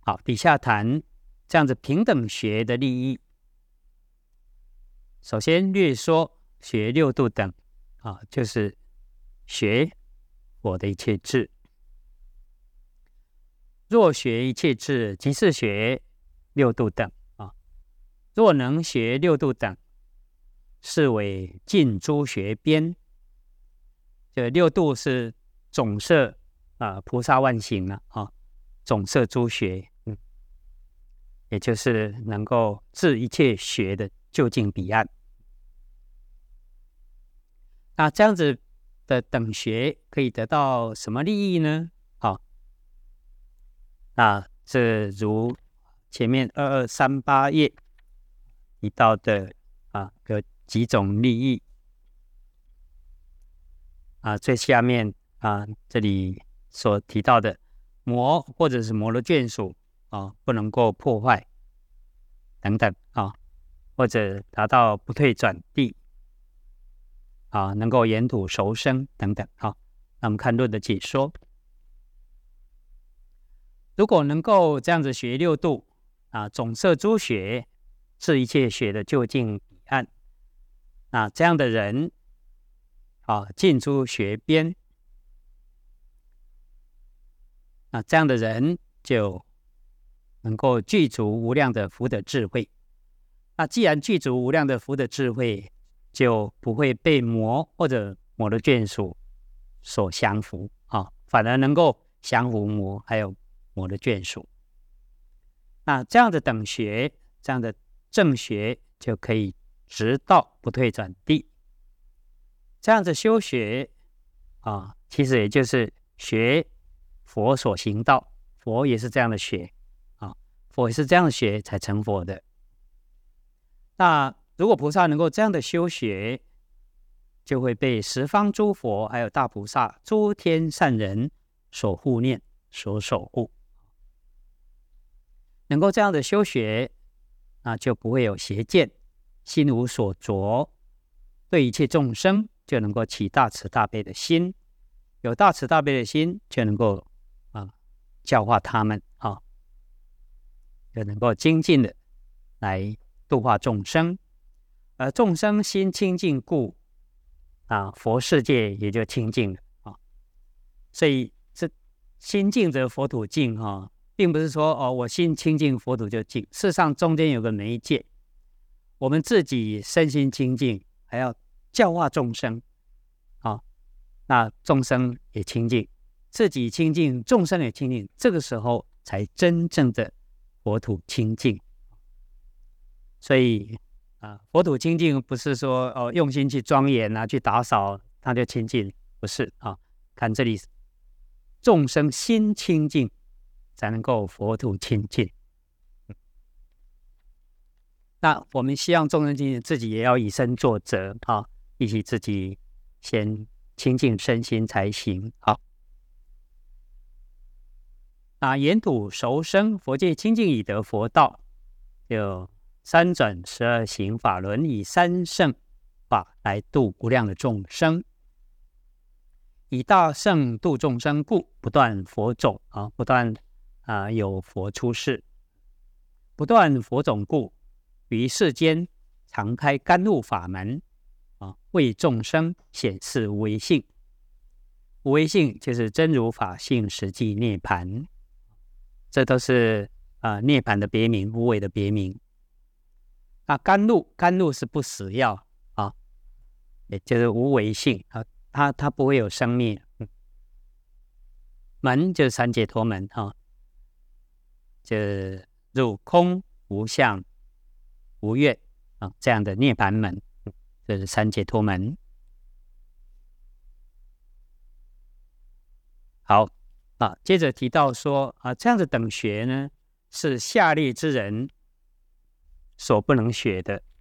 好，底下谈这样子平等学的利益。首先略说学六度等就是学我的一切智。若学一切智，即是学六度等若能学六度等，是为尽诸学边。这六度是总摄菩萨万行总摄诸学，也就是能够治一切学的究竟彼岸。那这样子的等学可以得到什么利益呢？这如前面2238页提到的有几种利益最下面这里所提到的魔或者是魔的眷属不能够破坏等等或者达到不退转地能够沿途熟生等等那我们看论的解说。如果能够这样子学六度总摄诸学，是一切学的究竟彼岸，那这样的人尽诸学边，那这样的人就能够具足无量的福德智慧。那既然具足无量的福德智慧，就不会被魔或者魔的眷属所降服反而能够降服魔还有魔的眷属。那这样的等学，这样的正学就可以直到不退转地。这样子修学其实也就是学佛所行道，佛也是这样的学佛也是这样的学才成佛的。那如果菩萨能够这样的修学，就会被十方诸佛还有大菩萨诸天善人所护念所守护。能够这样的修学，那就不会有邪见，心无所着，对一切众生就能够起大慈大悲的心。有大慈大悲的心，就能够教化他们就能够精进的来度化众生。而众生心清净故佛世界也就清净了所以这心净则佛土净并不是说我心清净佛土就净，事实上中间有个媒介，我们自己身心清净，还要教化众生那众生也清净，自己清净，众生也清净，这个时候才真正的佛土清净。所以佛土清净不是说用心去庄严去打扫它就清净，不是看这里众生心清净才能够佛土清净。那我们希望众生清净，自己也要以身作则一起自己先清净身心才行。那沿途熟生，佛界清净以得佛道，就三转12行法轮，以三圣法来度无量的众生。以大圣度众生故，不断佛种不断有佛出世，不断佛种故，于世间常开甘露法门为众生显示无为性。无为性就是真如法性实际涅槃，这都是涅槃的别名，无为的别名。甘露是不死药也就是无为性它不会有生灭。门就是三解脱门就入空无相无愿这样的涅槃门，这是三解脱门。好接着提到说这样的等学呢，是下列之人所不能学的